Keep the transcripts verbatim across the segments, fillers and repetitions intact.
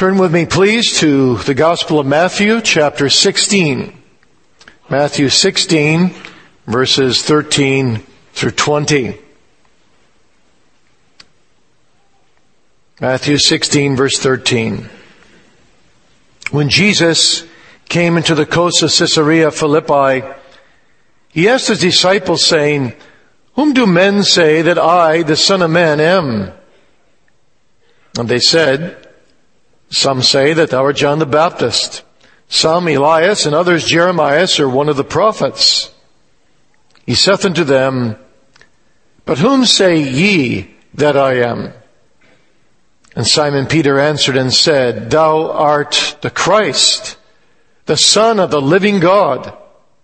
Turn with me, please, to the Gospel of Matthew, chapter sixteen. Matthew sixteen, verses thirteen through twenty. Matthew sixteen, verse thirteen. When Jesus came into the coast of Caesarea Philippi, he asked his disciples, saying, "Whom do men say that I, the Son of Man, am?" And they said, "Some say that thou art John the Baptist, some Elias, and others Jeremiah, or one of the prophets." He saith unto them, "But whom say ye that I am?" And Simon Peter answered and said, "Thou art the Christ, the Son of the living God."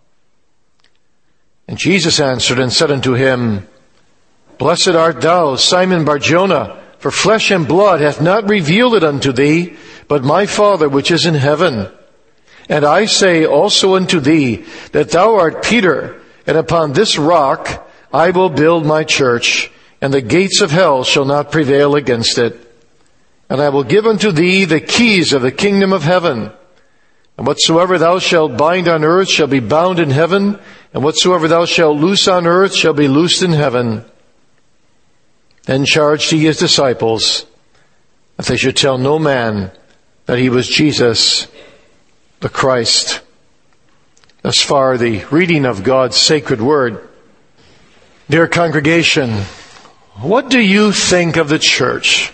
And Jesus answered and said unto him, "Blessed art thou, Simon Bar-Jonah, for flesh and blood hath not revealed it unto thee, but my Father which is in heaven. And I say also unto thee, that thou art Peter, and upon this rock I will build my church, and the gates of hell shall not prevail against it. And I will give unto thee the keys of the kingdom of heaven. And whatsoever thou shalt bind on earth shall be bound in heaven, and whatsoever thou shalt loose on earth shall be loosed in heaven." Then charged he his disciples that they should tell no man that he was Jesus the Christ. Thus far, the reading of God's sacred word. Dear congregation, what do you think of the church?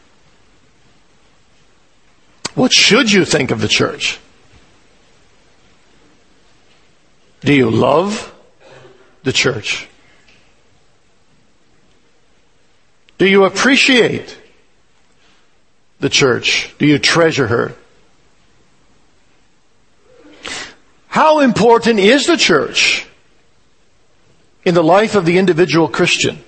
What should you think of the church? Do you love the church? Do you appreciate the church? Do you treasure her? How important is the church in the life of the individual Christian?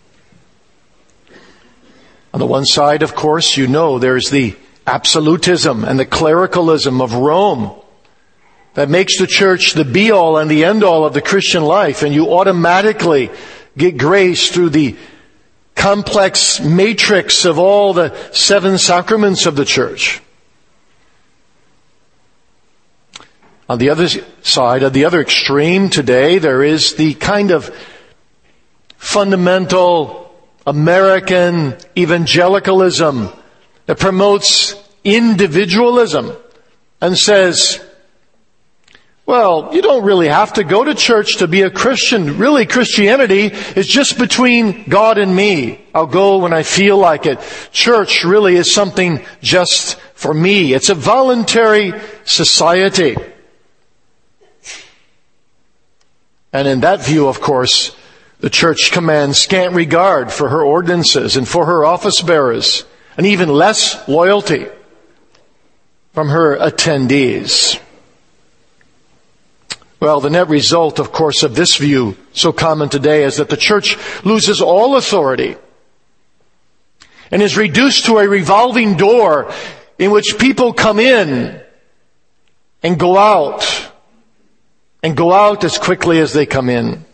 On the one side, of course, you know there's the absolutism and the clericalism of Rome that makes the church the be-all and the end-all of the Christian life, and you automatically get grace through the complex matrix of all the seven sacraments of the church. On the other side, at the other extreme today, there is the kind of fundamental American evangelicalism that promotes individualism and says, well, you don't really have to go to church to be a Christian. Really, Christianity is just between God and me. I'll go when I feel like it. Church really is something just for me. It's a voluntary society. And in that view, of course, the church commands scant regard for her ordinances and for her office bearers, and even less loyalty from her attendees. Well, the net result, of course, of this view, so common today, is that the church loses all authority and is reduced to a revolving door in which people come in and go out, and go out as quickly as they come in,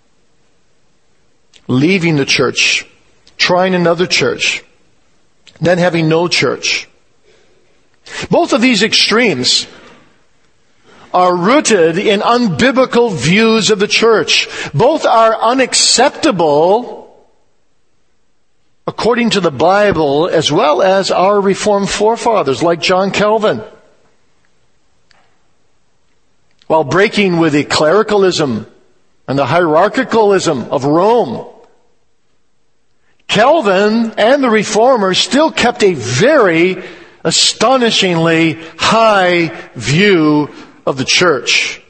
leaving the church, trying another church, then having no church. Both of these extremes are rooted in unbiblical views of the church. Both are unacceptable according to the Bible, as well as our Reformed forefathers like John Calvin. While breaking with the clericalism and the hierarchicalism of Rome, Calvin and the Reformers still kept a very astonishingly high view of the church.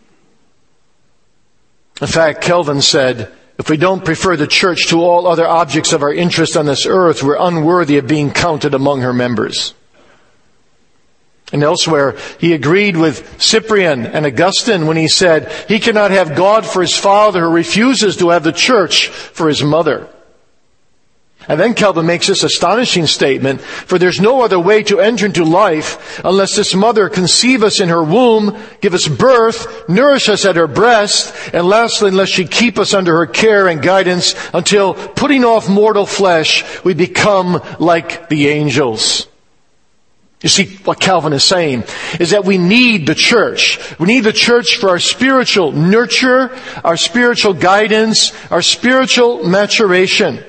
In fact, Calvin said, if we don't prefer the church to all other objects of our interest on this earth, we're unworthy of being counted among her members. And elsewhere, he agreed with Cyprian and Augustine when he said, he cannot have God for his father who refuses to have the church for his mother. And then Calvin makes this astonishing statement, for there's no other way to enter into life unless this mother conceive us in her womb, give us birth, nourish us at her breast, and lastly, unless she keep us under her care and guidance until, putting off mortal flesh, we become like the angels. You see, what Calvin is saying is that we need the church. We need the church for our spiritual nurture, our spiritual guidance, our spiritual maturation.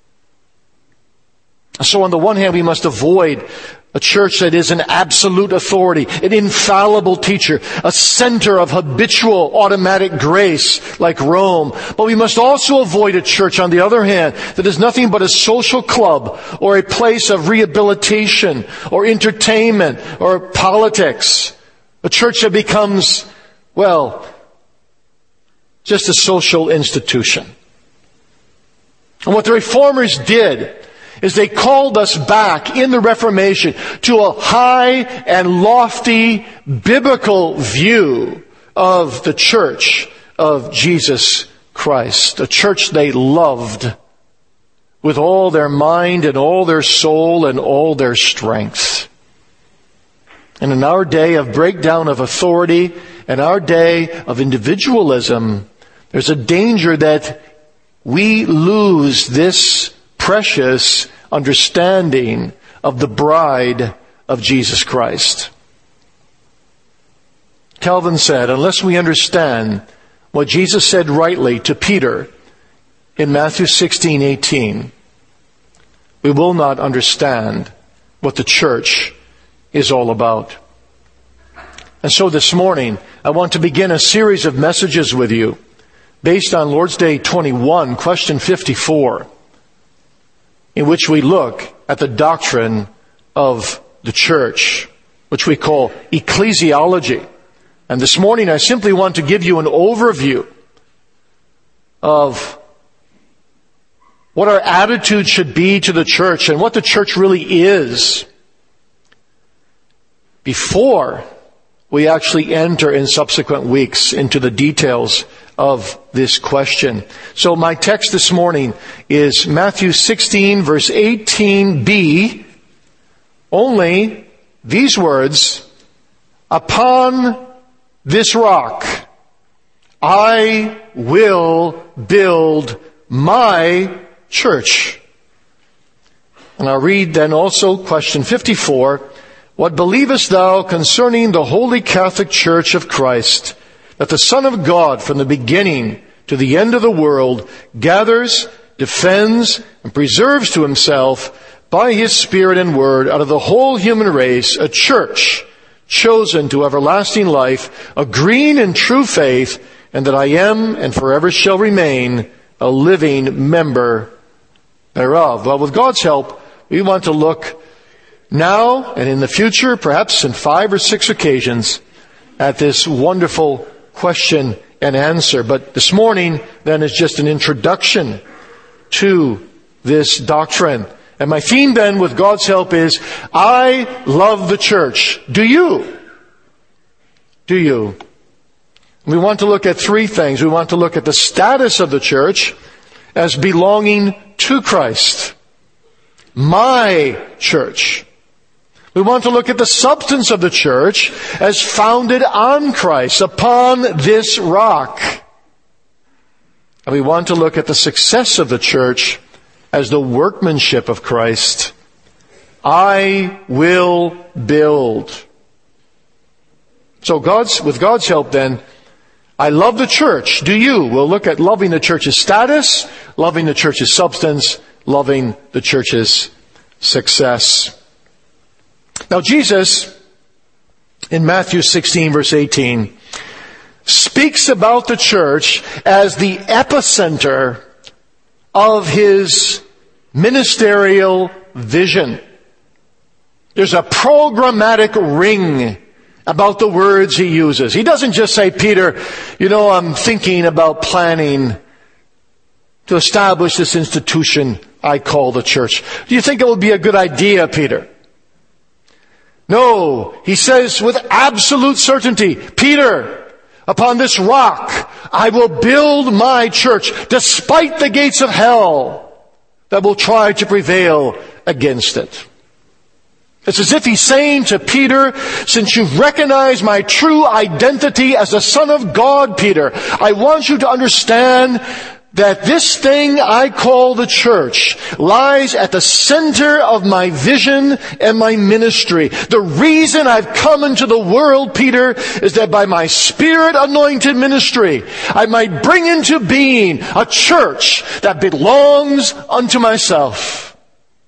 So on the one hand, we must avoid a church that is an absolute authority, an infallible teacher, a center of habitual automatic grace like Rome. But we must also avoid a church, on the other hand, that is nothing but a social club or a place of rehabilitation or entertainment or politics. A church that becomes, well, just a social institution. And what the Reformers did is they called us back in the Reformation to a high and lofty biblical view of the church of Jesus Christ. A church they loved with all their mind and all their soul and all their strength. And in our day of breakdown of authority and our day of individualism, there's a danger that we lose this precious understanding of the bride of Jesus Christ. Calvin said, unless we understand what Jesus said rightly to Peter in Matthew sixteen eighteen, we will not understand what the church is all about. And so this morning, I want to begin a series of messages with you based on Lord's Day twenty-one, question fifty-four. In which we look at the doctrine of the church, which we call ecclesiology. And this morning I simply want to give you an overview of what our attitude should be to the church and what the church really is before we actually enter in subsequent weeks into the details of this question. So my text this morning is Matthew sixteen verse eighteen b. Only these words, upon this rock I will build my church. And I'll read then also question fifty-four. What believest thou concerning the Holy Catholic Church of Christ, that the Son of God from the beginning to the end of the world gathers, defends, and preserves to himself by his Spirit and Word out of the whole human race a church chosen to everlasting life, agreeing in true faith, and that I am and forever shall remain a living member thereof. Well, with God's help, we want to look now and in the future, perhaps in five or six occasions, at this wonderful question and answer. But this morning, then, is just an introduction to this doctrine. And my theme then, with God's help, is I love the church. Do you? Do you? We want to look at three things. We want to look at the status of the church as belonging to Christ. My church. We want to look at the substance of the church as founded on Christ, upon this rock. And we want to look at the success of the church as the workmanship of Christ. I will build. So God's, with God's help then, I love the church. Do you? We'll look at loving the church's status, loving the church's substance, loving the church's success. Now Jesus, in Matthew sixteen verse eighteen, speaks about the church as the epicenter of his ministerial vision. There's a programmatic ring about the words he uses. He doesn't just say, Peter, you know, I'm thinking about planning to establish this institution I call the church. Do you think it would be a good idea, Peter? No, he says with absolute certainty, Peter, upon this rock I will build my church, despite the gates of hell that will try to prevail against it. It's as if he's saying to Peter, since you've recognized my true identity as the Son of God, Peter, I want you to understand that this thing I call the church lies at the center of my vision and my ministry. The reason I've come into the world, Peter, is that by my Spirit-anointed ministry, I might bring into being a church that belongs unto myself.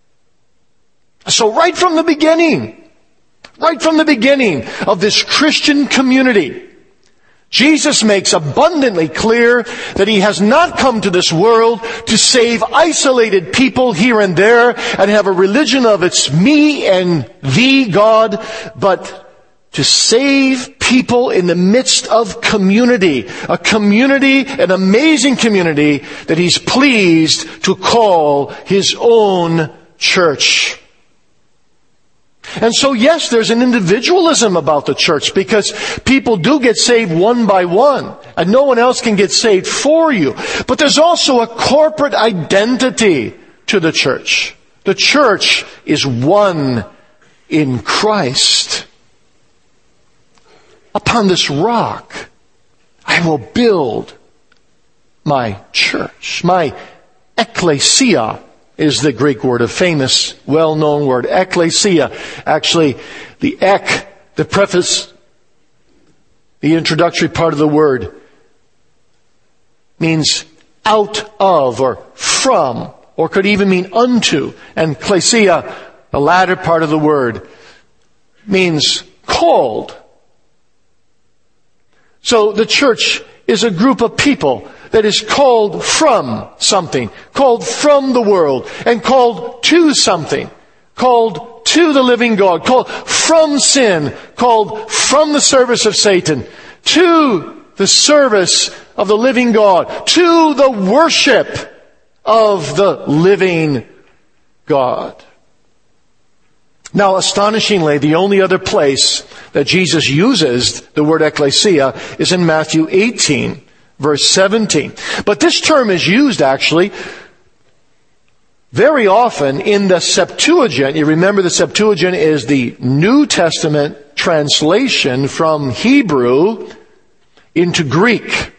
So right from the beginning, right from the beginning of this Christian community, Jesus makes abundantly clear that He has not come to this world to save isolated people here and there and have a religion of it's me and thee, God, but to save people in the midst of community, a community, an amazing community that He's pleased to call His own church. And so yes, there's an individualism about the church because people do get saved one by one and no one else can get saved for you. But there's also a corporate identity to the church. The church is one in Christ. Upon this rock, I will build my church. My ecclesia is the Greek word, a famous, well-known word. Ecclesia. Actually, the ek, the preface, the introductory part of the word, means out of or from, or could even mean unto. And klesia, the latter part of the word, means called. So the church is a group of people that is called from something, called from the world, and called to something, called to the living God, called from sin, called from the service of Satan, to the service of the living God, to the worship of the living God. Now, astonishingly, the only other place that Jesus uses the word ecclesia is in Matthew eighteen. Verse seventeen. But this term is used actually very often in the Septuagint. You remember the Septuagint is the New Testament translation from Hebrew into Greek.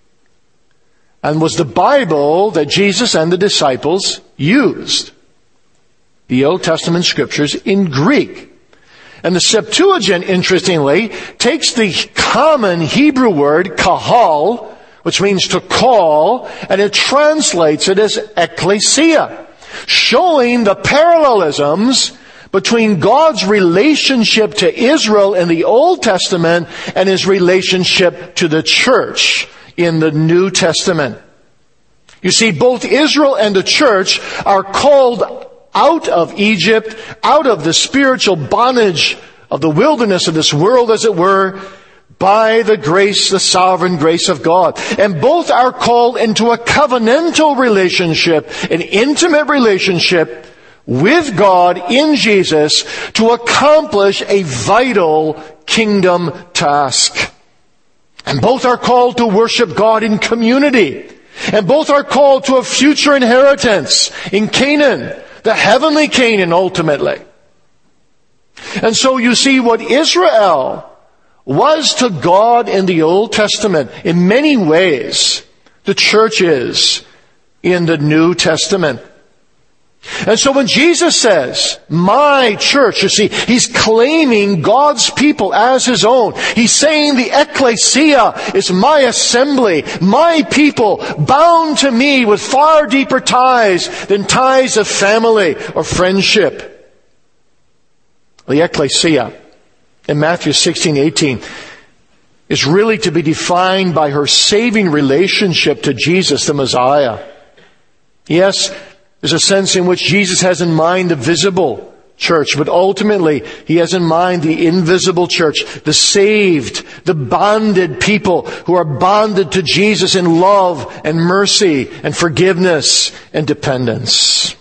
And was the Bible that Jesus and the disciples used. The Old Testament scriptures in Greek. And the Septuagint, interestingly, takes the common Hebrew word kahal, which means to call, and it translates it as ecclesia, showing the parallelisms between God's relationship to Israel in the Old Testament and His relationship to the church in the New Testament. You see, both Israel and the church are called out of Egypt, out of the spiritual bondage of the wilderness of this world, as it were, by the grace, the sovereign grace of God. And both are called into a covenantal relationship, an intimate relationship with God in Jesus to accomplish a vital kingdom task. And both are called to worship God in community. And both are called to a future inheritance in Canaan, the heavenly Canaan ultimately. And so you see what Israel was to God in the Old Testament, in many ways, the church is in the New Testament. And so when Jesus says, my church, you see, He's claiming God's people as His own. He's saying the ecclesia is my assembly, my people, bound to me with far deeper ties than ties of family or friendship. The ecclesia in Matthew sixteen eighteen is really to be defined by her saving relationship to Jesus, the Messiah. Yes, there's a sense in which Jesus has in mind the visible church, but ultimately He has in mind the invisible church, the saved, the bonded people who are bonded to Jesus in love and mercy and forgiveness and dependence.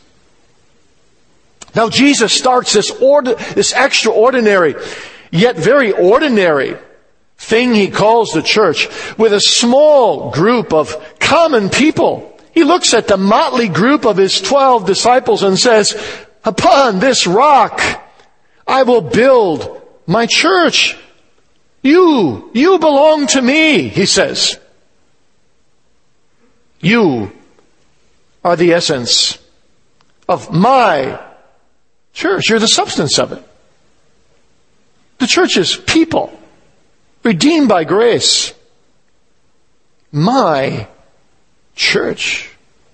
Now Jesus starts this order, this extraordinary, yet very ordinary thing He calls the church with a small group of common people. He looks at the motley group of His twelve disciples and says, upon this rock I will build my church. You, you belong to me, He says. You are the essence of my church. You're the substance of it. The church is people, redeemed by grace. My church.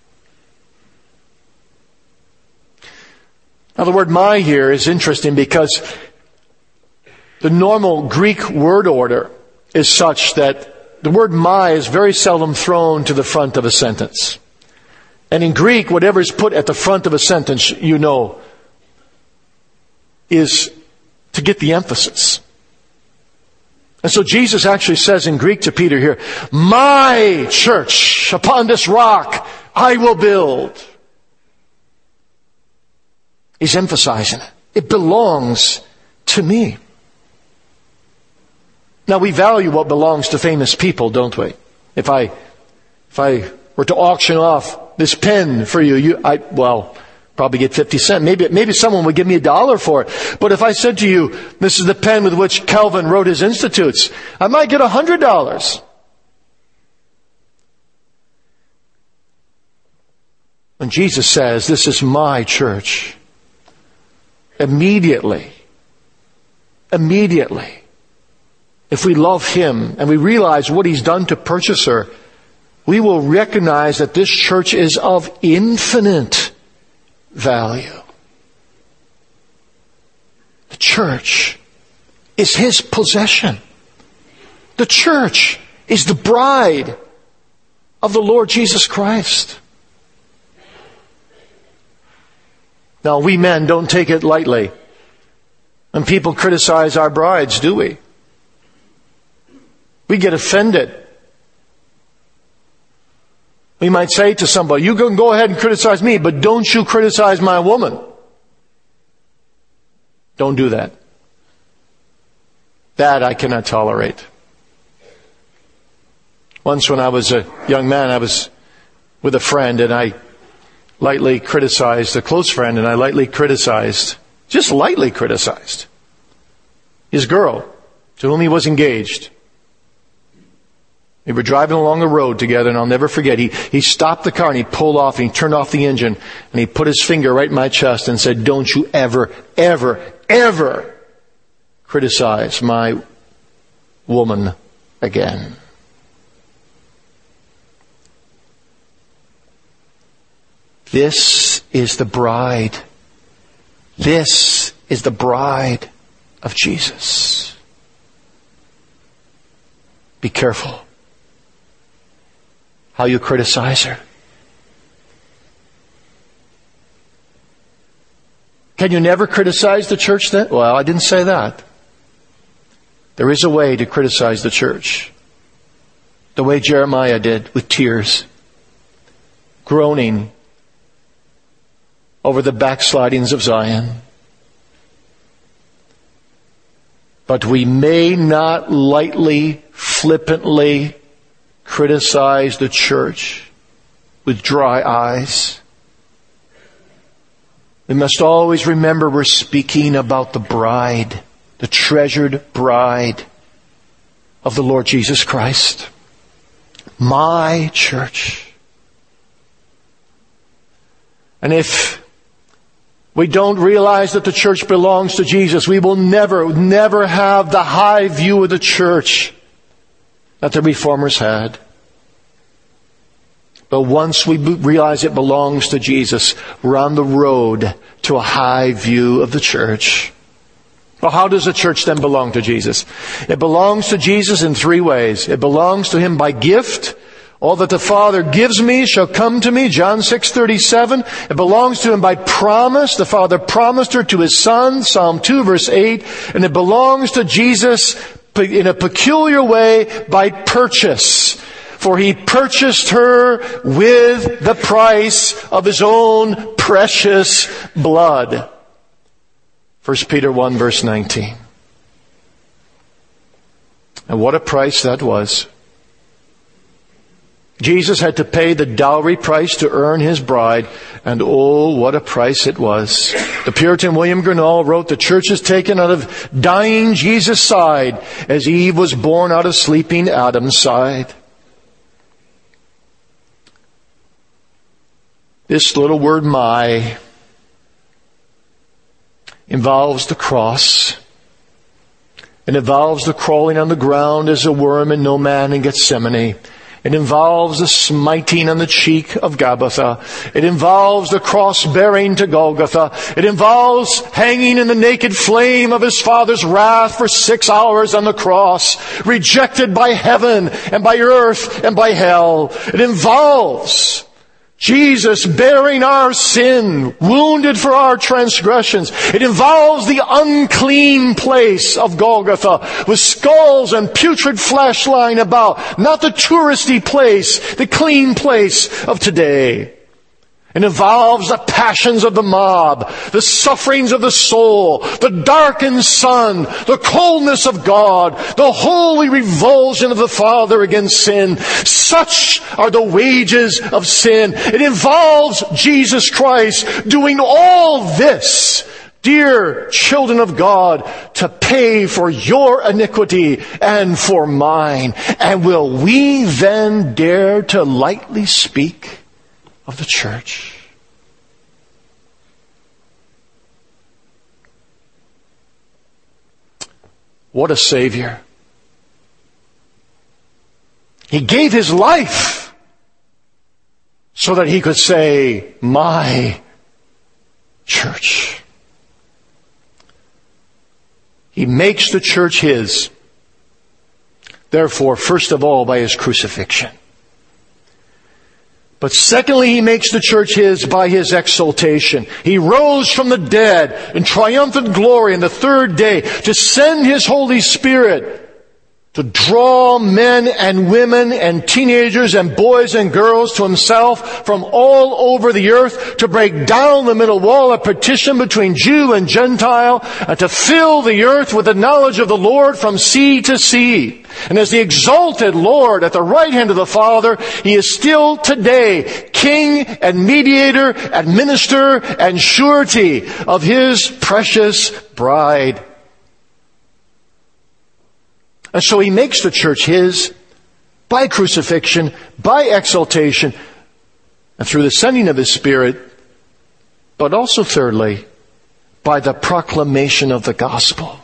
Now the word my here is interesting because the normal Greek word order is such that the word my is very seldom thrown to the front of a sentence. And in Greek, whatever is put at the front of a sentence, you know, is to get the emphasis. And so Jesus actually says in Greek to Peter here, my church, upon this rock I will build. He's emphasizing it. It belongs to me. Now we value what belongs to famous people, don't we? If I, if I were to auction off this pen for you, you, I, well, probably get fifty cents. Maybe, maybe someone would give me a dollar for it. But if I said to you, this is the pen with which Calvin wrote his Institutes, I might get a hundred dollars. When Jesus says, this is my church, immediately, immediately, if we love Him and we realize what He's done to purchase her, we will recognize that this church is of infinite value. The church is His possession. The church is the bride of the Lord Jesus Christ. Now, we men don't take it lightly when people criticize our brides, do we? We get offended. We might say to somebody, you can go ahead and criticize me, but don't you criticize my woman. Don't do that. That I cannot tolerate. Once when I was a young man, I was with a friend and I lightly criticized, a close friend, and I lightly criticized, just lightly criticized, his girl to whom he was engaged. We were driving along a road together, and I'll never forget. He, he stopped the car and he pulled off and he turned off the engine and he put his finger right in my chest and said, don't you ever, ever, ever criticize my woman again. This is the bride. This is the bride of Jesus. Be careful how you criticize her. Can you never criticize the church then? Well, I didn't say that. There is a way to criticize the church. The way Jeremiah did, with tears, groaning over the backslidings of Zion. But we may not lightly, flippantly criticize the church with dry eyes. We must always remember we're speaking about the bride, the treasured bride of the Lord Jesus Christ. My church. And if we don't realize that the church belongs to Jesus, we will never, never have the high view of the church that the Reformers had. But once we realize it belongs to Jesus, we're on the road to a high view of the church. Well, how does the church then belong to Jesus? It belongs to Jesus in three ways. It belongs to Him by gift. All that the Father gives me shall come to me, John six thirty-seven. It belongs to Him by promise. The Father promised her to His Son, Psalm two verse eight. And it belongs to Jesus in a peculiar way by purchase. For He purchased her with the price of His own precious blood. First Peter one verse nineteen. And what a price that was. Jesus had to pay the dowry price to earn His bride, and oh, what a price it was. The Puritan William Grinnell wrote, the church is taken out of dying Jesus' side as Eve was born out of sleeping Adam's side. This little word my involves the cross. It involves the crawling on the ground as a worm and no man in Gethsemane. It involves the smiting on the cheek of Gabbatha. It involves the cross bearing to Golgotha. It involves hanging in the naked flame of his Father's wrath for six hours on the cross, rejected by heaven and by earth and by hell. It involves Jesus bearing our sin, wounded for our transgressions. It involves the unclean place of Golgotha, with skulls and putrid flesh lying about, not the touristy place, the clean place of today. It involves the passions of the mob, the sufferings of the soul, the darkened sun, the coldness of God, the holy revulsion of the Father against sin. Such are the wages of sin. It involves Jesus Christ doing all this, dear children of God, to pay for your iniquity and for mine. And will we then dare to lightly speak of the church? What a Savior. He gave his life so that he could say, my church. He makes the church his. Therefore, first of all, by his crucifixion. But secondly, he makes the church his by his exaltation. He rose from the dead in triumphant glory on the third day to send his Holy Spirit to draw men and women and teenagers and boys and girls to himself from all over the earth, to break down the middle wall of partition between Jew and Gentile, and to fill the earth with the knowledge of the Lord from sea to sea. And as the exalted Lord at the right hand of the Father, he is still today King and mediator and minister and surety of his precious bride. And so he makes the church his by crucifixion, by exaltation, and through the sending of his Spirit, but also thirdly, by the proclamation of the gospel.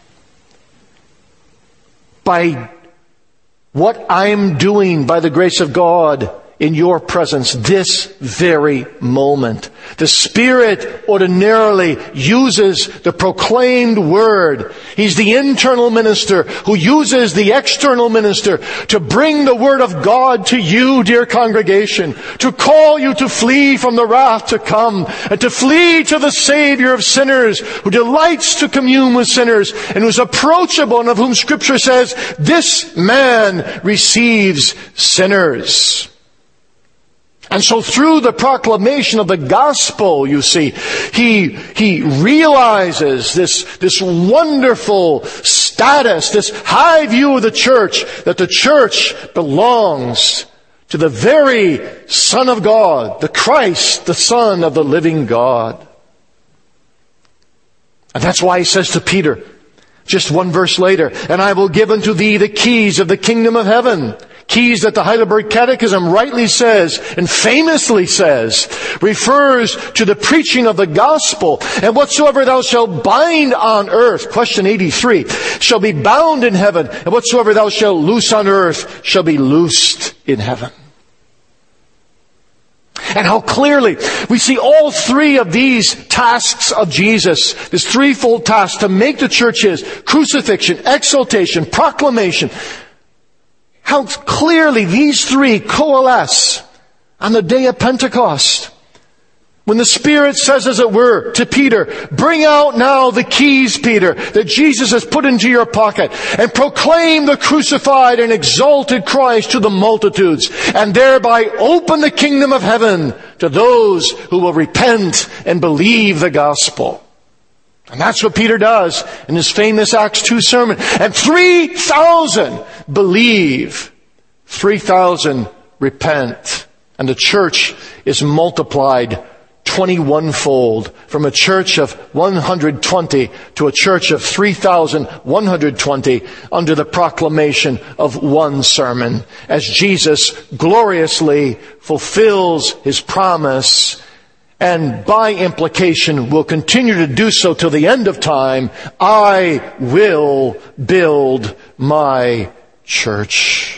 By what I'm doing by the grace of God in your presence this very moment. The Spirit ordinarily uses the proclaimed word. He's the internal minister who uses the external minister to bring the word of God to you, dear congregation, to call you to flee from the wrath to come, and to flee to the Savior of sinners, who delights to commune with sinners, and who's approachable, and of whom Scripture says, this man receives sinners. And so through the proclamation of the gospel, you see, he, he realizes this, this wonderful status, this high view of the church, that the church belongs to the very Son of God, the Christ, the Son of the living God. And that's why he says to Peter, just one verse later, and I will give unto thee the keys of the kingdom of heaven. Keys that the Heidelberg Catechism rightly says and famously says refers to the preaching of the gospel. And whatsoever thou shalt bind on earth, question eighty-three, shall be bound in heaven. And whatsoever thou shalt loose on earth shall be loosed in heaven. And how clearly we see all three of these tasks of Jesus, this threefold task to make the church his: crucifixion, exaltation, proclamation. How clearly these three coalesce on the day of Pentecost, when the Spirit says, as it were, to Peter, bring out now the keys, Peter, that Jesus has put into your pocket, and proclaim the crucified and exalted Christ to the multitudes, and thereby open the kingdom of heaven to those who will repent and believe the gospel. And that's what Peter does in his famous Acts two sermon. And three thousand believe. three thousand repent. And the church is multiplied twenty-one fold, from a church of one hundred twenty to a church of three thousand one hundred twenty under the proclamation of one sermon, as Jesus gloriously fulfills his promise and by implication will continue to do so till the end of time, I will build my church.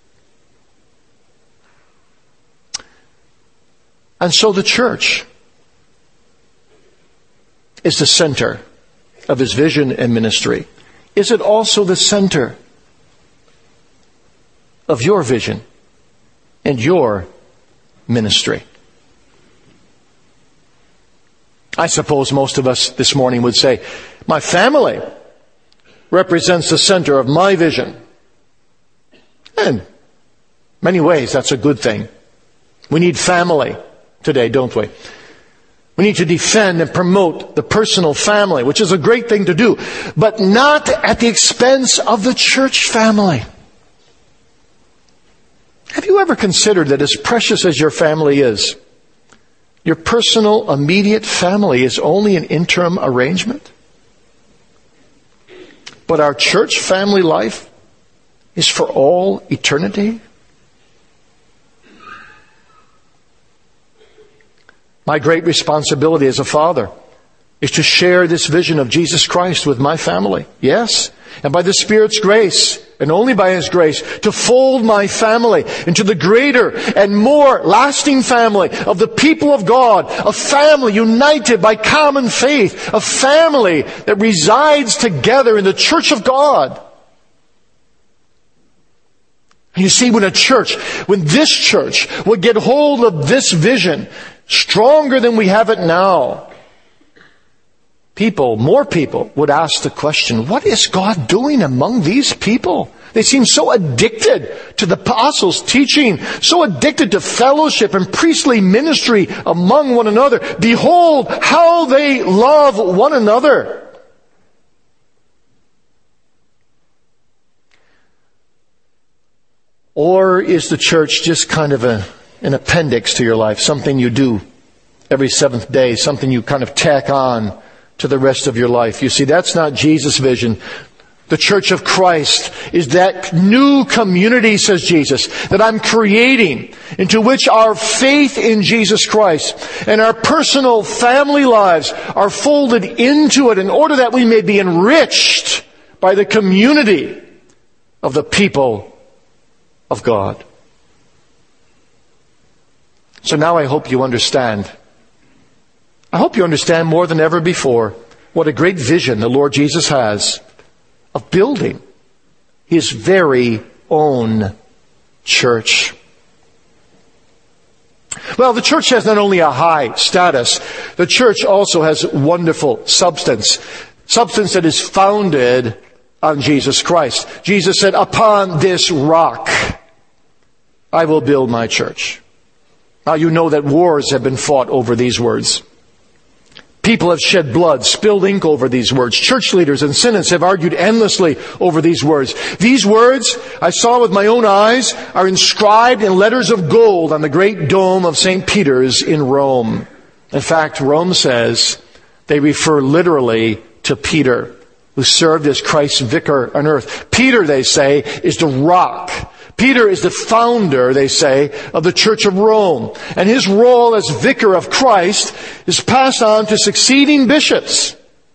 And so the church is the center of his vision and ministry. Is it also the center of your vision and your ministry? I suppose most of us this morning would say, my family represents the center of my vision. And in many ways, that's a good thing. We need family today, don't we? We need to defend and promote the personal family, which is a great thing to do, but not at the expense of the church family. Have you ever considered that as precious as your family is, your personal, immediate family is only an interim arrangement? But our church family life is for all eternity? My great responsibility as a father is to share this vision of Jesus Christ with my family. Yes, and by the Spirit's grace, and only by His grace, to fold my family into the greater and more lasting family of the people of God, a family united by common faith, a family that resides together in the church of God. You see, when a church, when this church would get hold of this vision stronger than we have it now, people, more people would ask the question, what is God doing among these people? They seem so addicted to the apostles' teaching, so addicted to fellowship and priestly ministry among one another. Behold how they love one another. Or is the church just kind of a, an appendix to your life, something you do every seventh day, something you kind of tack on to the rest of your life? You see, that's not Jesus' vision. The church of Christ is that new community, says Jesus, that I'm creating, into which our faith in Jesus Christ and our personal family lives are folded into it in order that we may be enriched by the community of the people of God. So now I hope you understand. I hope you understand more than ever before what a great vision the Lord Jesus has of building His very own church. Well, the church has not only a high status, the church also has wonderful substance. Substance that is founded on Jesus Christ. Jesus said, upon this rock I will build my church. Now you know that wars have been fought over these words. People have shed blood, spilled ink over these words. Church leaders and synods have argued endlessly over these words. These words, I saw with my own eyes, are inscribed in letters of gold on the great dome of Saint Peter's in Rome. In fact, Rome says they refer literally to Peter, who served as Christ's vicar on earth. Peter, they say, is the rock. Peter is the founder, they say, of the Church of Rome. And his role as vicar of Christ is passed on to succeeding bishops.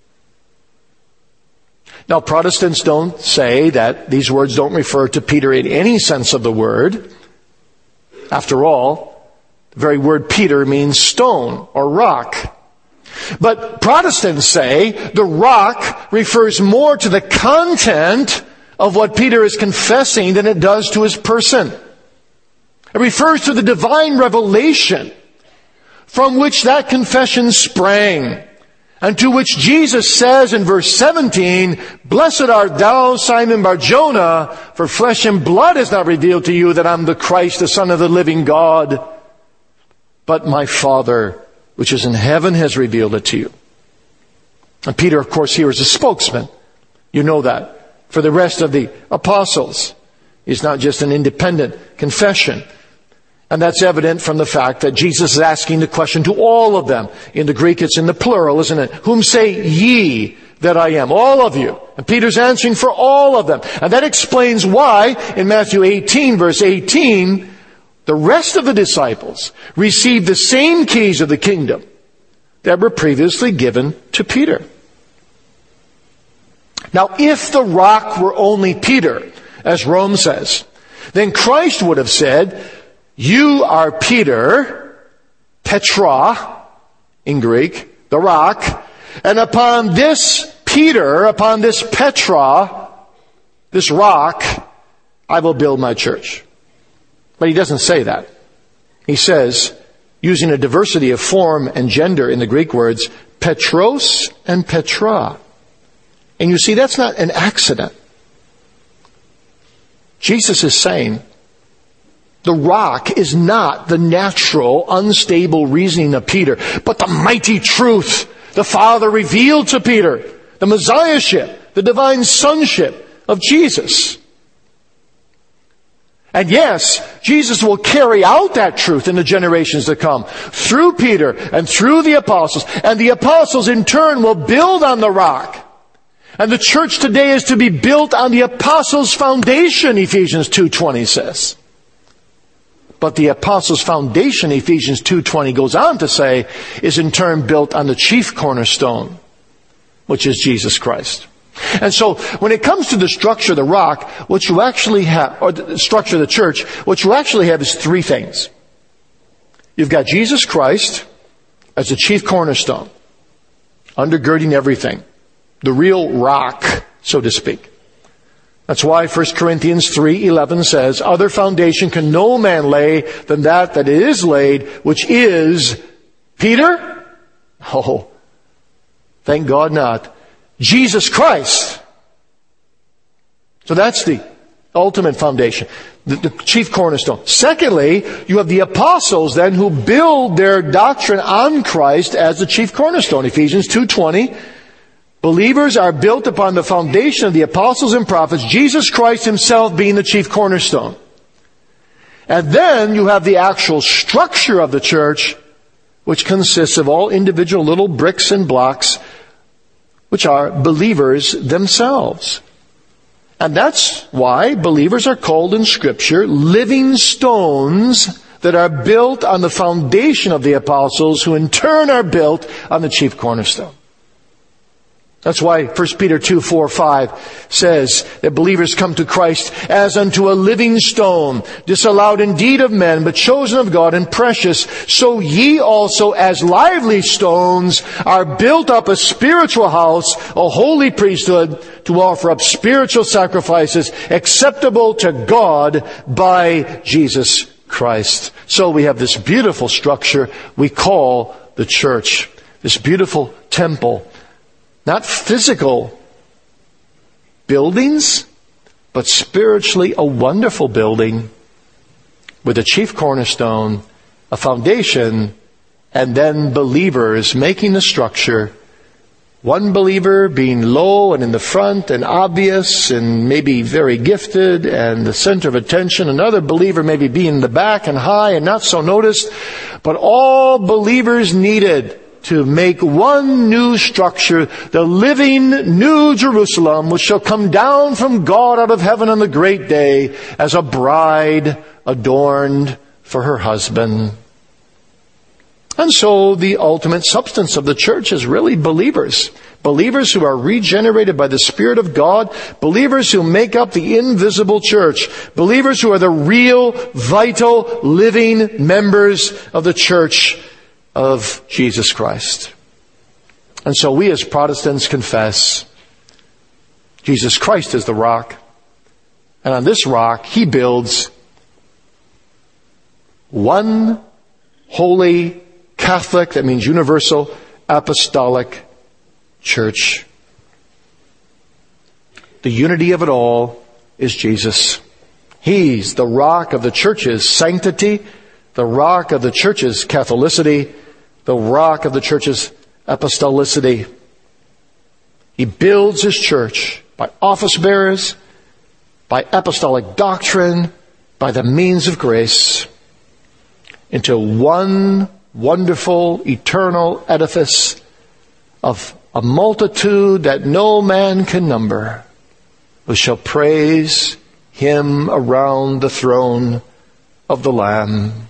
Now, Protestants don't say that these words don't refer to Peter in any sense of the word. After all, the very word Peter means stone or rock. But Protestants say the rock refers more to the content of what Peter is confessing than it does to his person. It refers to the divine revelation from which that confession sprang, and to which Jesus says in verse seventeen, Blessed art thou, Simon Bar-Jonah, for flesh and blood has not revealed to you that I'm the Christ, the Son of the living God, but my Father, which is in heaven, has revealed it to you. And Peter, of course, here is a spokesman. You know that. For the rest of the apostles, it's not just an independent confession. And that's evident from the fact that Jesus is asking the question to all of them. In the Greek, it's in the plural, isn't it? Whom say ye that I am? All of you. And Peter's answering for all of them. And that explains why, in Matthew eighteen, verse eighteen, the rest of the disciples received the same keys of the kingdom that were previously given to Peter. Now, if the rock were only Peter, as Rome says, then Christ would have said, you are Peter, Petra, in Greek, the rock, and upon this Peter, upon this Petra, this rock, I will build my church. But he doesn't say that. He says, using a diversity of form and gender in the Greek words, Petros and Petra. And you see, that's not an accident. Jesus is saying, the rock is not the natural, unstable reasoning of Peter, but the mighty truth the Father revealed to Peter, the Messiahship, the divine sonship of Jesus. And yes, Jesus will carry out that truth in the generations to come through Peter and through the apostles. And the apostles in turn will build on the rock. And the church today is to be built on the apostles' foundation, Ephesians two twenty says. But the apostles' foundation, Ephesians two twenty goes on to say, is in turn built on the chief cornerstone, which is Jesus Christ. And so, when it comes to the structure of the rock, what you actually have, or the structure of the church, what you actually have is three things. You've got Jesus Christ as the chief cornerstone, undergirding everything. The real rock, so to speak. That's why First Corinthians three eleven says, other foundation can no man lay than that that is laid, which is Peter? Oh, thank God not. Jesus Christ. So that's the ultimate foundation, the, the chief cornerstone. Secondly, you have the apostles then who build their doctrine on Christ as the chief cornerstone. Ephesians two twenty. Believers are built upon the foundation of the apostles and prophets, Jesus Christ himself being the chief cornerstone. And then you have the actual structure of the church, which consists of all individual little bricks and blocks, which are believers themselves. And that's why believers are called in Scripture living stones that are built on the foundation of the apostles, who in turn are built on the chief cornerstone. That's why First Peter two, four, five says that believers come to Christ as unto a living stone, disallowed indeed of men, but chosen of God and precious. So ye also as lively stones are built up a spiritual house, a holy priesthood, to offer up spiritual sacrifices acceptable to God by Jesus Christ. So we have this beautiful structure we call the church, this beautiful temple. Not physical buildings, but spiritually a wonderful building with a chief cornerstone, a foundation, and then believers making the structure. One believer being low and in the front and obvious and maybe very gifted and the center of attention. Another believer maybe being in the back and high and not so noticed. But all believers needed to make one new structure, the living New Jerusalem, which shall come down from God out of heaven on the great day as a bride adorned for her husband. And so the ultimate substance of the church is really believers. Believers who are regenerated by the Spirit of God. Believers who make up the invisible church. Believers who are the real, vital, living members of the church of Jesus Christ. And so we as Protestants confess Jesus Christ is the rock. And on this rock, He builds one holy, Catholic, that means universal, apostolic church. The unity of it all is Jesus. He's the rock of the church's sanctity, the rock of the church's Catholicity, the rock of the church's apostolicity. He builds His church by office bearers, by apostolic doctrine, by the means of grace, into one wonderful, eternal edifice of a multitude that no man can number, who shall praise Him around the throne of the Lamb.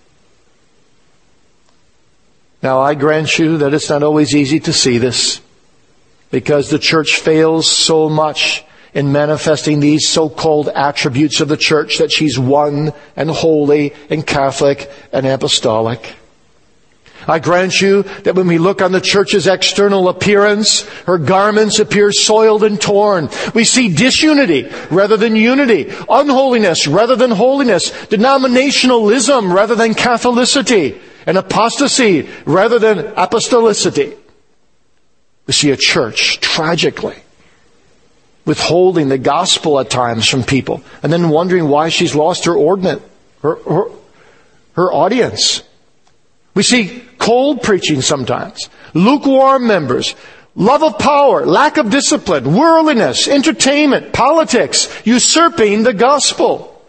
Now, I grant you that it's not always easy to see this, because the church fails so much in manifesting these so-called attributes of the church, that she's one and holy and Catholic and apostolic. I grant you that when we look on the church's external appearance, her garments appear soiled and torn. We see disunity rather than unity, unholiness rather than holiness, denominationalism rather than Catholicity, and apostasy rather than apostolicity. We see a church, tragically, withholding the gospel at times from people, and then wondering why she's lost her ordinate, her, her, her audience. We see cold preaching sometimes, lukewarm members, love of power, lack of discipline, worldliness, entertainment, politics, usurping the gospel.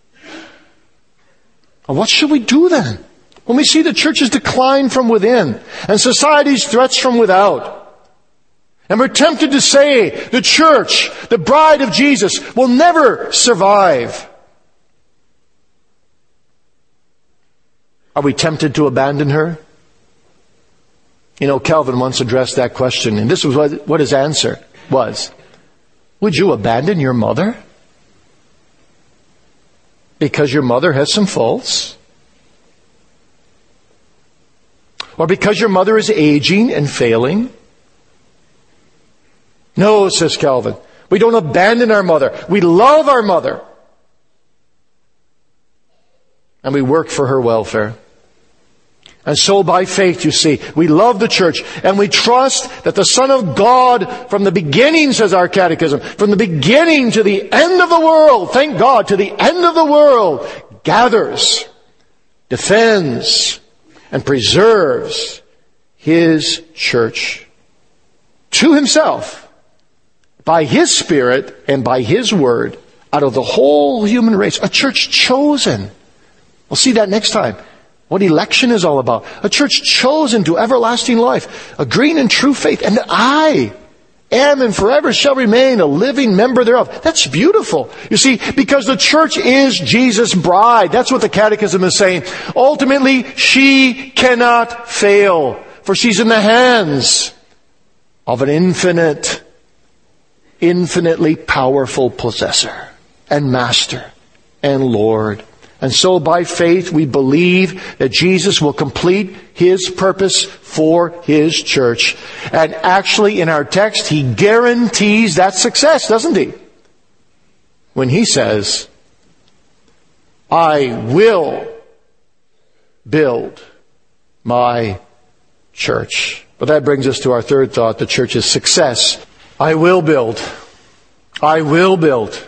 Well, what should we do then when we see the church's decline from within and society's threats from without? And we're tempted to say the church, the bride of Jesus, will never survive. Are we tempted to abandon her? You know, Calvin once addressed that question, and this was what, what his answer was. Would you abandon your mother? Because your mother has some faults? Or because your mother is aging and failing? No, says Calvin. We don't abandon our mother. We love our mother. And we work for her welfare. And so by faith, you see, we love the church, and we trust that the Son of God, from the beginning, says our catechism, from the beginning to the end of the world, thank God, to the end of the world, gathers, defends, and preserves His church to Himself, by His Spirit and by His Word, out of the whole human race. A church chosen. We'll see that next time. What election is all about. A church chosen to everlasting life. A green and true faith. And I am and forever shall remain a living member thereof. That's beautiful. You see, because the church is Jesus' bride. That's what the Catechism is saying. Ultimately, she cannot fail. For she's in the hands of an infinite, infinitely powerful possessor and master and Lord. And so by faith we believe that Jesus will complete His purpose for His church. And actually in our text He guarantees that success, doesn't He? When He says, I will build my church. But that brings us to our third thought, the church's success. I will build. I will build.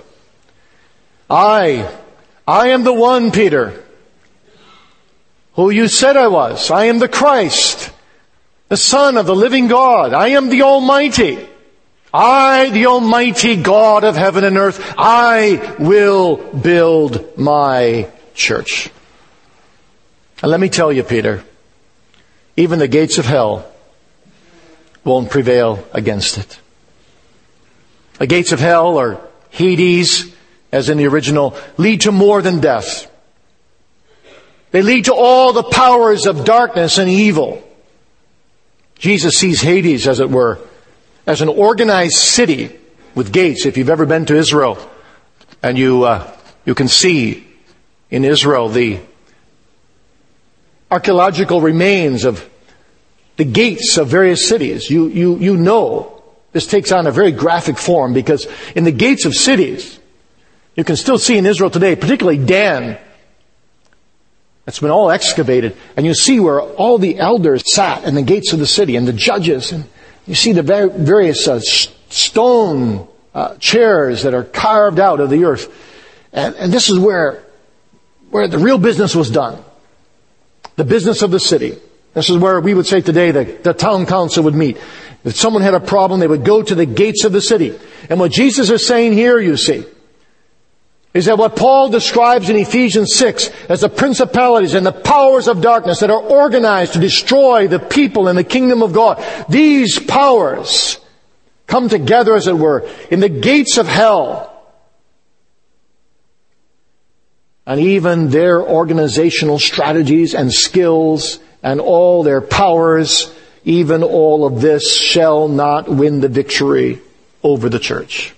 I I am the one, Peter, who you said I was. I am the Christ, the Son of the living God. I am the Almighty. I, the Almighty God of heaven and earth, I will build my church. And let me tell you, Peter, even the gates of hell won't prevail against it. The gates of hell, or Hades, as in the original, lead to more than death. They lead to all the powers of darkness and evil. Jesus sees Hades, as it were, as an organized city with gates. If you've ever been to Israel, and you uh, you can see in Israel the archaeological remains of the gates of various cities, you you you know this takes on a very graphic form, because in the gates of cities, you can still see in Israel today, particularly Dan, that's been all excavated, and you see where all the elders sat in the gates of the city, and the judges, and you see the various uh, stone uh, chairs that are carved out of the earth. And, and this is where, where the real business was done. The business of the city. This is where we would say today that the town council would meet. If someone had a problem, they would go to the gates of the city. And what Jesus is saying here, you see, is that what Paul describes in Ephesians six as the principalities and the powers of darkness that are organized to destroy the people in the kingdom of God, these powers come together, as it were, in the gates of hell. and even their organizational strategies and skills and all their powers, even all of this shall not win the victory over the church.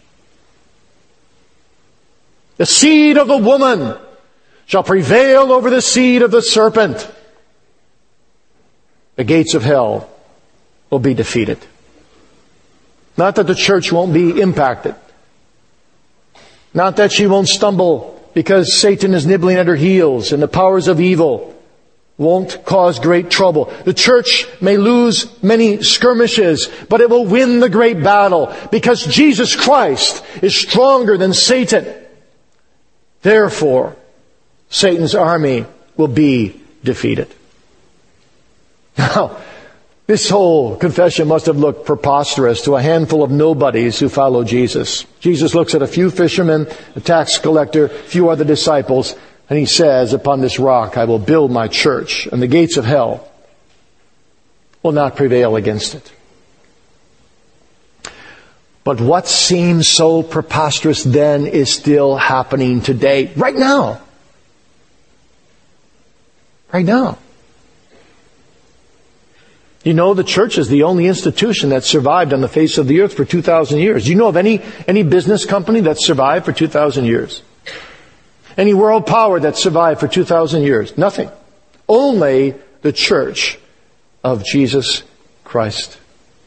The seed of the woman shall prevail over the seed of the serpent. The gates of hell will be defeated. Not that the church won't be impacted. Not that she won't stumble because Satan is nibbling at her heels and the powers of evil won't cause great trouble. The church may lose many skirmishes, but it will win the great battle because Jesus Christ is stronger than Satan. Therefore, Satan's army will be defeated. Now, this whole confession must have looked preposterous to a handful of nobodies who follow Jesus. Jesus looks at a few fishermen, a tax collector, a few other disciples, and he says, upon this rock I will build my church, and the gates of hell will not prevail against it. But what seems so preposterous then is still happening today, right now. Right now. You know, the church is the only institution that survived on the face of the earth for two thousand years. Do you know of any, any business company that survived for two thousand years? Any world power that survived for two thousand years? Nothing. Only the church of Jesus Christ.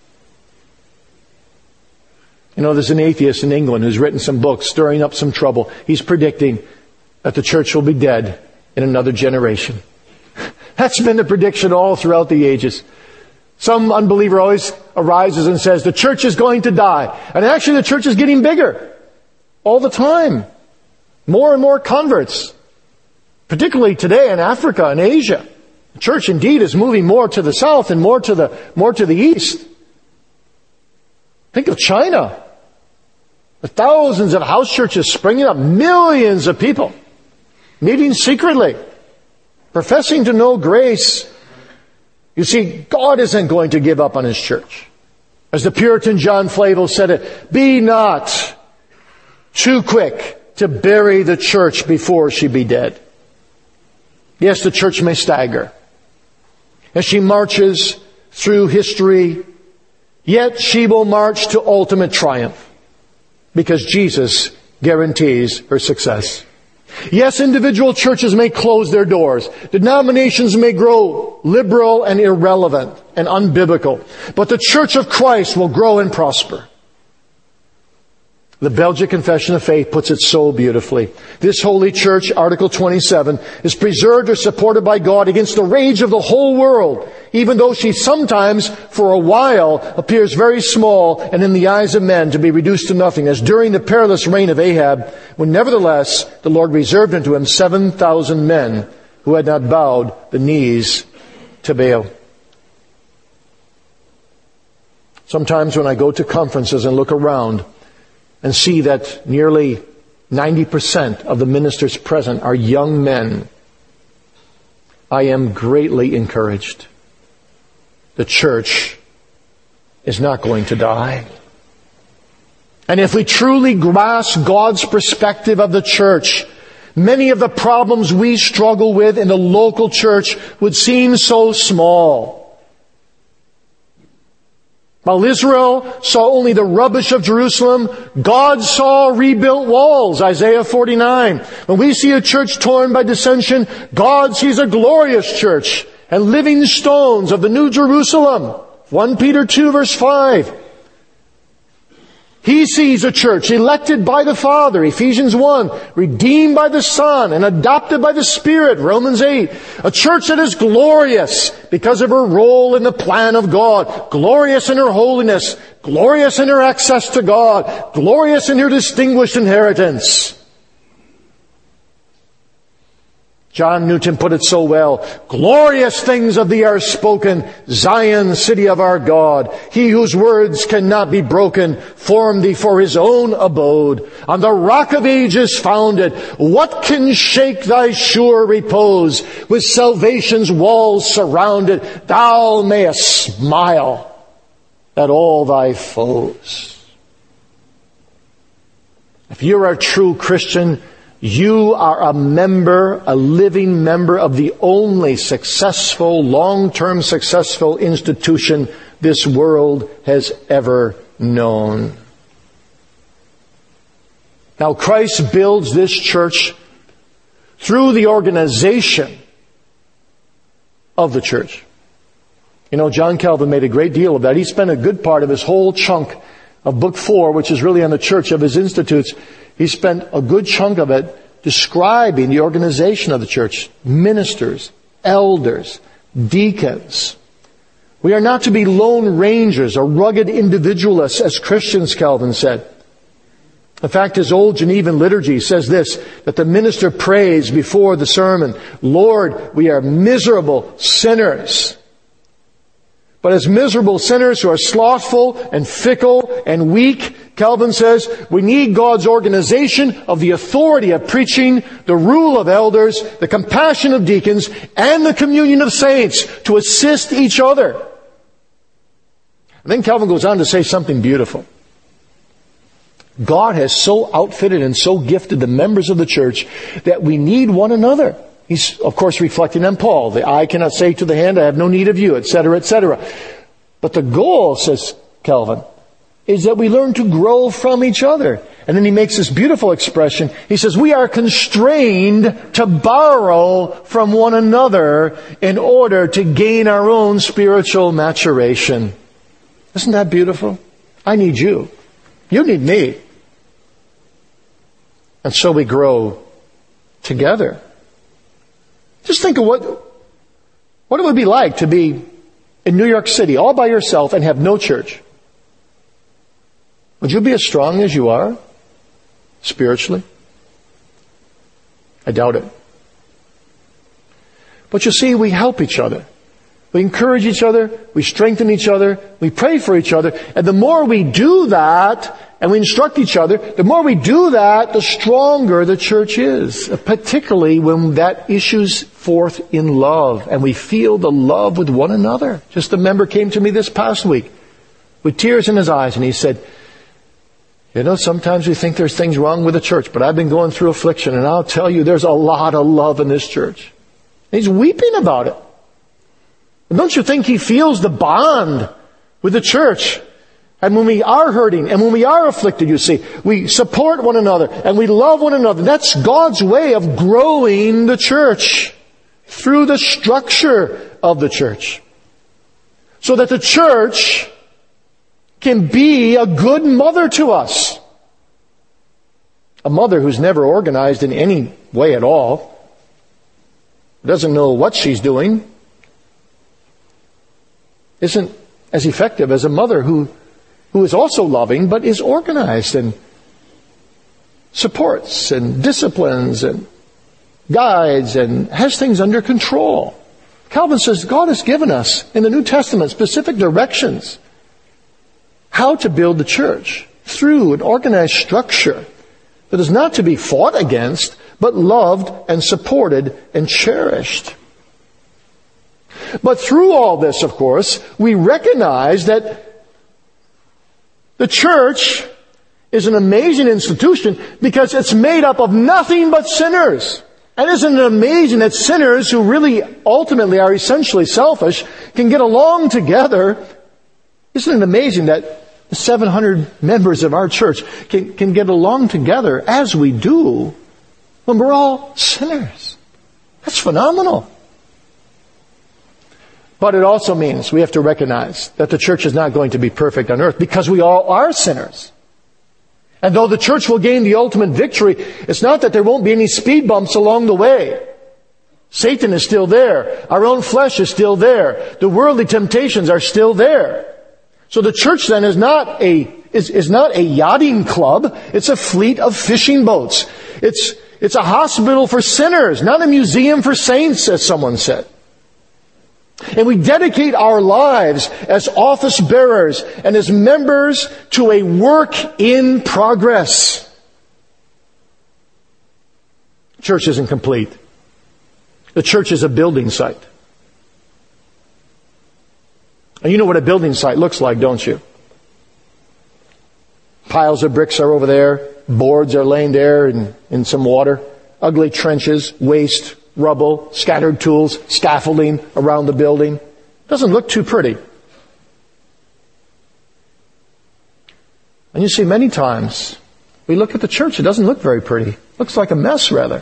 You know, there's an atheist in England who's written some books stirring up some trouble. He's predicting that the church will be dead in another generation. That's been the prediction all throughout the ages. Some unbeliever always arises and says, the church is going to die. And actually the church is getting bigger all the time. More and more converts. Particularly today in Africa and Asia. The church indeed is moving more to the south and more to the, more to the east. Think of China. The thousands of house churches springing up. Millions of people meeting secretly. Professing to know grace. You see, God isn't going to give up on His church. As the Puritan John Flavel said it, be not too quick to bury the church before she be dead. Yes, the church may stagger as she marches through history, yet she will march to ultimate triumph because Jesus guarantees her success. Yes, individual churches may close their doors. Denominations may grow liberal and irrelevant and unbiblical. But the Church of Christ will grow and prosper. The Belgic Confession of Faith puts it so beautifully. This holy church, Article twenty-seven, is preserved or supported by God against the rage of the whole world, even though she sometimes, for a while, appears very small and in the eyes of men to be reduced to nothing, as during the perilous reign of Ahab, when nevertheless the Lord reserved unto him seven thousand men who had not bowed the knees to Baal. Sometimes when I go to conferences and look around, and see that nearly ninety percent of the ministers present are young men, I am greatly encouraged. The church is not going to die. And if we truly grasp God's perspective of the church, many of the problems we struggle with in the local church would seem so small. While Israel saw only the rubbish of Jerusalem, God saw rebuilt walls, Isaiah forty-nine. When we see a church torn by dissension, God sees a glorious church and living stones of the New Jerusalem, First Peter two verse five. He sees a church elected by the Father, Ephesians one, redeemed by the Son, and adopted by the Spirit, Romans eight. A church that is glorious because of her role in the plan of God, glorious in her holiness, glorious in her access to God, glorious in her distinguished inheritance. John Newton put it so well, glorious things of thee are spoken, Zion, city of our God. He whose words cannot be broken, formed thee for his own abode. On the rock of ages founded, what can shake thy sure repose? With salvation's walls surrounded, thou mayest smile at all thy foes. If you're a true Christian, You are a member, a living member of the only successful, long-term successful institution this world has ever known. Now, Christ builds this church through the organization of the church. You know, John Calvin made a great deal of that. He spent a good part of his whole chunk of Book Four, which is really on the church of his institutes. He spent a good chunk of it describing the organization of the church. Ministers, elders, deacons. We are not to be lone rangers or rugged individualists as Christians, Calvin said. In fact, his old Genevan liturgy says this, that the minister prays before the sermon, Lord, we are miserable sinners. But as miserable sinners who are slothful and fickle and weak, Calvin says, we need God's organization of the authority of preaching, the rule of elders, the compassion of deacons, and the communion of saints to assist each other. And then Calvin goes on to say something beautiful. God has so outfitted and so gifted the members of the church that we need one another. He's, of course, reflecting on Paul. The eye cannot say to the hand, I have no need of you, et cetera, et cetera. But the goal, says Calvin, is that we learn to grow from each other. And then he makes this beautiful expression. He says, we are constrained to borrow from one another in order to gain our own spiritual maturation. Isn't that beautiful? I need you. You need me. And so we grow together. Just think of what, what it would be like to be in New York City all by yourself and have no church. Would you be as strong as you are spiritually? I doubt it. But you see, we help each other. We encourage each other. We strengthen each other. We pray for each other. And the more we do that, and we instruct each other, the more we do that, the stronger the church is. Particularly when that issues forth in love, and we feel the love with one another. Just a member came to me this past week with tears in his eyes, and he said, you know, sometimes we think there's things wrong with the church, but I've been going through affliction, and I'll tell you, there's a lot of love in this church. And he's weeping about it. And don't you think he feels the bond with the church? And when we are hurting and when we are afflicted, you see, we support one another and we love one another. That's God's way of growing the church through the structure of the church. So that the church can be a good mother to us. A mother who's never organized in any way at all. Doesn't know what she's doing. Isn't as effective as a mother who who is also loving, but is organized and supports and disciplines and guides and has things under control. Calvin says God has given us in the New Testament specific directions how to build the church through an organized structure that is not to be fought against, but loved and supported and cherished. But through all this, of course, we recognize that the church is an amazing institution because it's made up of nothing but sinners. And isn't it amazing that sinners who really ultimately are essentially selfish can get along together? Isn't it amazing that the seven hundred members of our church can, can get along together as we do when we're all sinners? That's phenomenal. But it also means we have to recognize that the church is not going to be perfect on earth because we all are sinners. And though the church will gain the ultimate victory, it's not that there won't be any speed bumps along the way. Satan is still there. Our own flesh is still there. The worldly temptations are still there. So the church then is not a is, is not a yachting club. It's a fleet of fishing boats. It's it's a hospital for sinners, not a museum for saints, as someone said. And we dedicate our lives as office bearers and as members to a work in progress. The church isn't complete. The church is a building site. And you know what a building site looks like, don't you? Piles of bricks are over there. boards are laying there in, in some water. Ugly trenches, waste, rubble, scattered tools, scaffolding around the building. Doesn't look too pretty. And you see, many times we look at the church, it doesn't look very pretty. It looks like a mess, rather.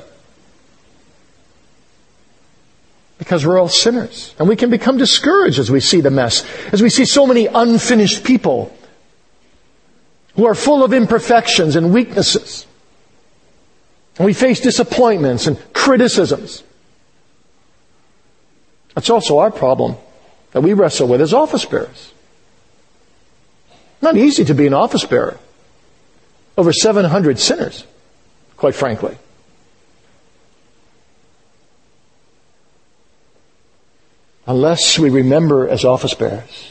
Because we're all sinners. And we can become discouraged as we see the mess. As we see so many unfinished people who are full of imperfections and weaknesses. And we face disappointments and criticisms. That's also our problem that we wrestle with as office bearers. Not easy to be an office bearer. Over seven hundred sinners, quite frankly. Unless we remember as office bearers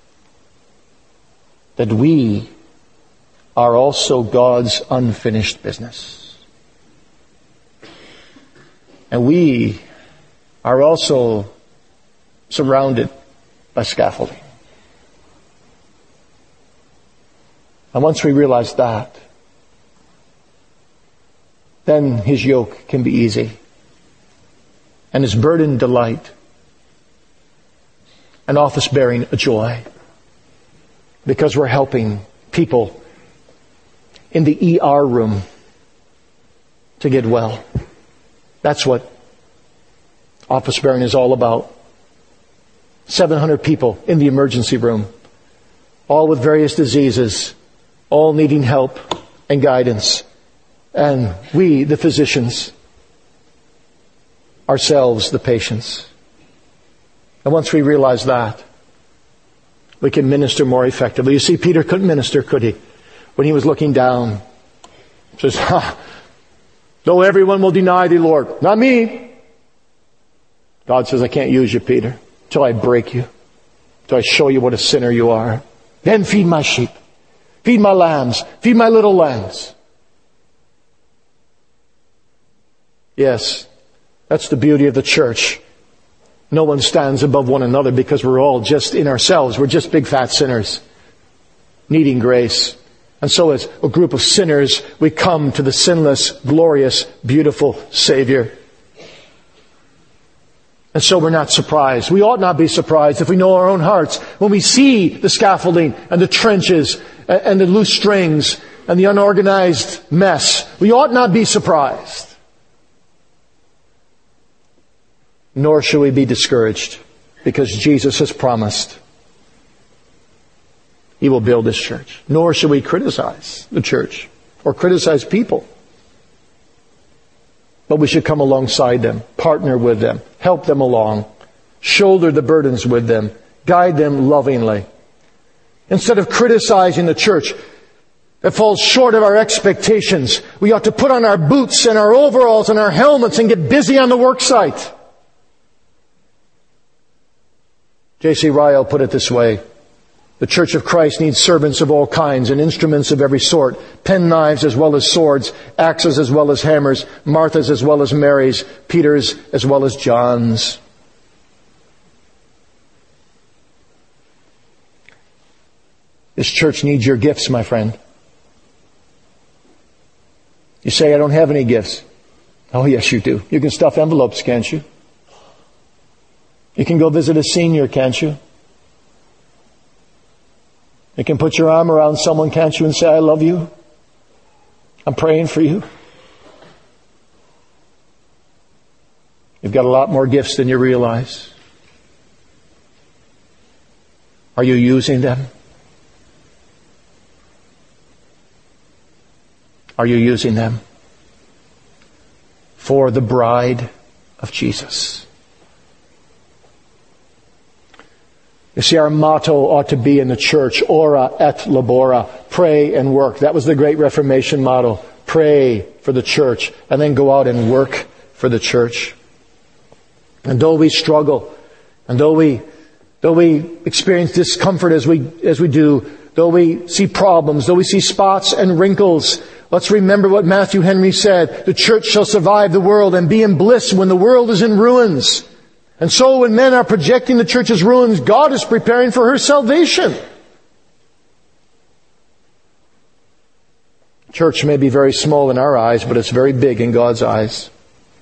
that we are also God's unfinished business. And we are also surrounded by scaffolding. And once we realize that, then His yoke can be easy and His burden delight and office bearing a joy, because we're helping people in the E R room to get well. That's what office bearing is all about. seven hundred people in the emergency room, all with various diseases, all needing help and guidance. And we, the physicians, ourselves, the patients. And once we realize that, we can minister more effectively. You see, Peter couldn't minister, could he? When he was looking down, he says, ha, though everyone will deny thee, Lord, not me. God says, I can't use you, Peter, till I break you, till I show you what a sinner you are. Then feed my sheep, feed my lambs, feed my little lambs. Yes, that's the beauty of the church. No one stands above one another because we're all just in ourselves. We're just big fat sinners needing grace. And so as a group of sinners, we come to the sinless, glorious, beautiful Savior. And so we're not surprised. We ought not be surprised if we know our own hearts. When we see the scaffolding and the trenches and the loose strings and the unorganized mess, we ought not be surprised. Nor should we be discouraged, because Jesus has promised He will build His church. Nor should we criticize the church or criticize people. But we should come alongside them, partner with them, help them along, shoulder the burdens with them, guide them lovingly. Instead of criticizing the church that falls short of our expectations, we ought to put on our boots and our overalls and our helmets and get busy on the work site. J C Ryle put it this way: the Church of Christ needs servants of all kinds and instruments of every sort, penknives as well as swords, axes as well as hammers, Marthas as well as Marys, Peters as well as Johns. This church needs your gifts, my friend. You say, I don't have any gifts. Oh, yes, you do. You can stuff envelopes, can't you? You can go visit a senior, can't you? You can put your arm around someone, can't you, and say, I love you. I'm praying for you. You've got a lot more gifts than you realize. Are you using them? Are you using them for the bride of Jesus? You see, our motto ought to be in the church, ora et labora, pray and work. That was the great Reformation motto. Pray for the church and then go out and work for the church. And though we struggle, and though we, though we experience discomfort as we, as we do, though we see problems, though we see spots and wrinkles, let's remember what Matthew Henry said: the church shall survive the world and be in bliss when the world is in ruins. And so when men are projecting the church's ruins, God is preparing for her salvation. Church may be very small in our eyes, but it's very big in God's eyes.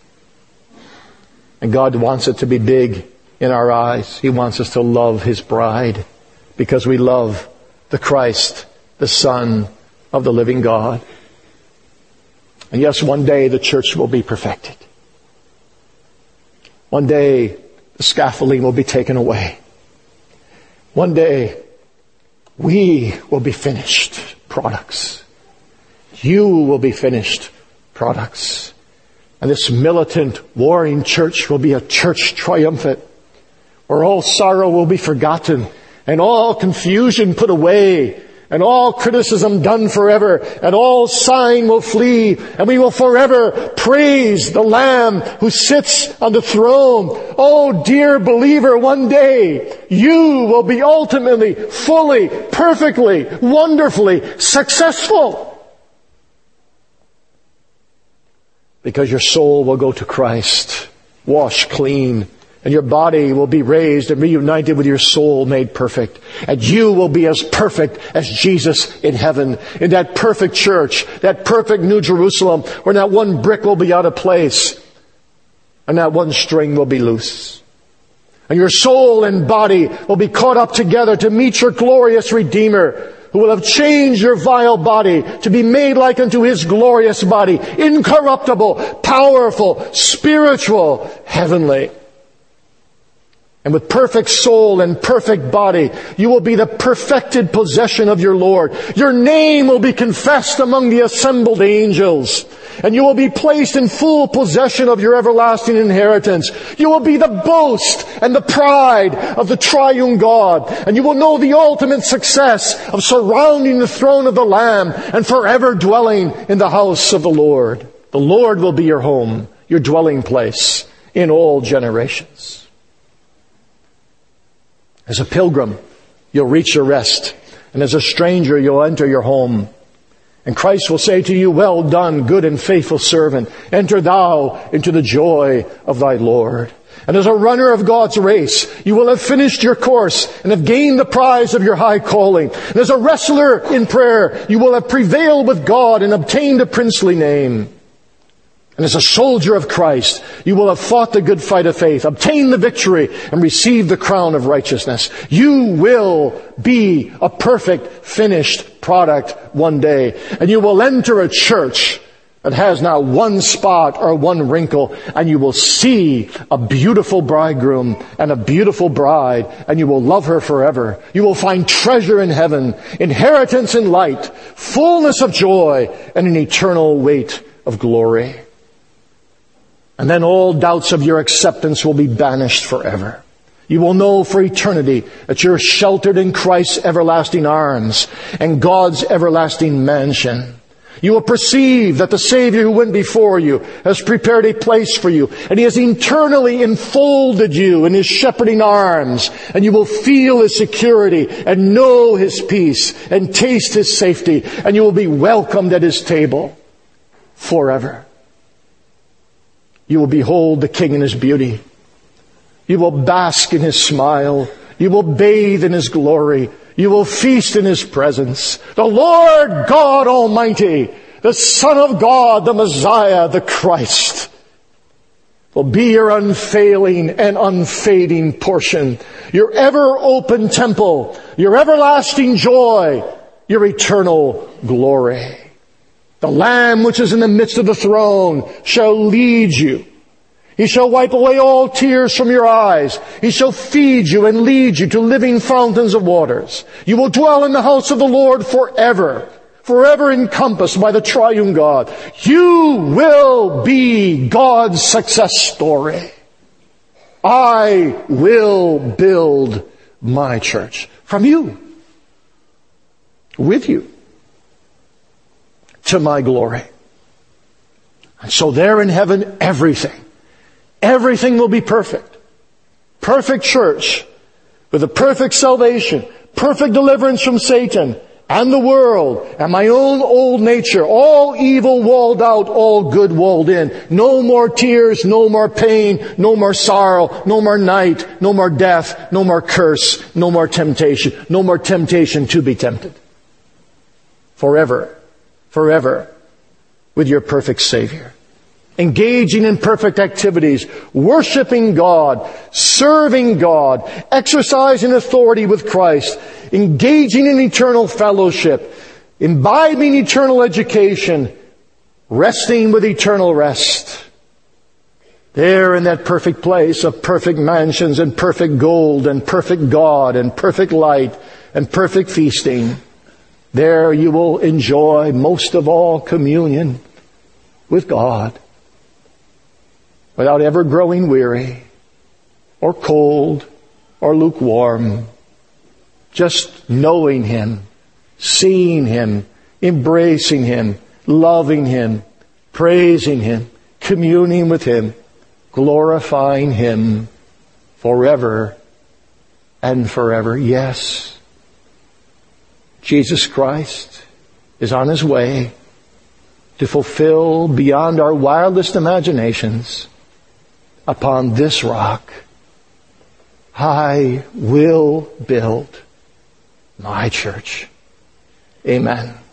And God wants it to be big in our eyes. He wants us to love His bride because we love the Christ, the Son of the living God. And yes, one day the church will be perfected. One day the scaffolding will be taken away. One day we will be finished products. You will be finished products. And this militant, warring church will be a church triumphant, where all sorrow will be forgotten, and all confusion put away, and all criticism done forever, and all sighing will flee, and we will forever praise the Lamb who sits on the throne. Oh, dear believer, one day you will be ultimately, fully, perfectly, wonderfully successful. Because your soul will go to Christ, washed clean, and your body will be raised and reunited with your soul made perfect. And you will be as perfect as Jesus in heaven, in that perfect church, that perfect New Jerusalem, where not one brick will be out of place, and not one string will be loose. And your soul and body will be caught up together to meet your glorious Redeemer, who will have changed your vile body to be made like unto His glorious body, incorruptible, powerful, spiritual, heavenly. And with perfect soul and perfect body, you will be the perfected possession of your Lord. Your name will be confessed among the assembled angels. And you will be placed in full possession of your everlasting inheritance. You will be the boast and the pride of the triune God. And you will know the ultimate success of surrounding the throne of the Lamb and forever dwelling in the house of the Lord. The Lord will be your home, your dwelling place in all generations. As a pilgrim, you'll reach your rest. And as a stranger, you'll enter your home. And Christ will say to you, well done, good and faithful servant. Enter thou into the joy of thy Lord. And as a runner of God's race, you will have finished your course and have gained the prize of your high calling. And as a wrestler in prayer, you will have prevailed with God and obtained a princely name. And as a soldier of Christ, you will have fought the good fight of faith, obtained the victory, and received the crown of righteousness. You will be a perfect, finished product one day. And you will enter a church that has not one spot or one wrinkle, and you will see a beautiful bridegroom and a beautiful bride, and you will love her forever. You will find treasure in heaven, inheritance in light, fullness of joy, and an eternal weight of glory. And then all doubts of your acceptance will be banished forever. You will know for eternity that you're sheltered in Christ's everlasting arms and God's everlasting mansion. You will perceive that the Savior who went before you has prepared a place for you, and He has eternally enfolded you in His shepherding arms, and you will feel His security and know His peace and taste His safety, and you will be welcomed at His table forever. You will behold the King in His beauty. You will bask in His smile. You will bathe in His glory. You will feast in His presence. The Lord God Almighty, the Son of God, the Messiah, the Christ, will be your unfailing and unfading portion, your ever-open temple, your everlasting joy, your eternal glory. The Lamb which is in the midst of the throne shall lead you. He shall wipe away all tears from your eyes. He shall feed you and lead you to living fountains of waters. You will dwell in the house of the Lord forever, forever encompassed by the triune God. You will be God's success story. I will build my church from you, with you, to my glory. And so there in heaven, everything, everything will be perfect. Perfect church with a perfect salvation, perfect deliverance from Satan and the world and my own old nature, all evil walled out, all good walled in. No more tears, no more pain, no more sorrow, no more night, no more death, no more curse, no more temptation, no more temptation to be tempted. Forever. forever with your perfect Savior. Engaging in perfect activities, worshiping God, serving God, exercising authority with Christ, engaging in eternal fellowship, imbibing eternal education, resting with eternal rest. There in that perfect place of perfect mansions and perfect gold and perfect God and perfect light and perfect feasting, there you will enjoy most of all communion with God without ever growing weary or cold or lukewarm. Just knowing Him, seeing Him, embracing Him, loving Him, praising Him, communing with Him, glorifying Him forever and forever. Yes, Jesus Christ is on His way to fulfill beyond our wildest imaginations. Upon this rock, I will build my church. Amen.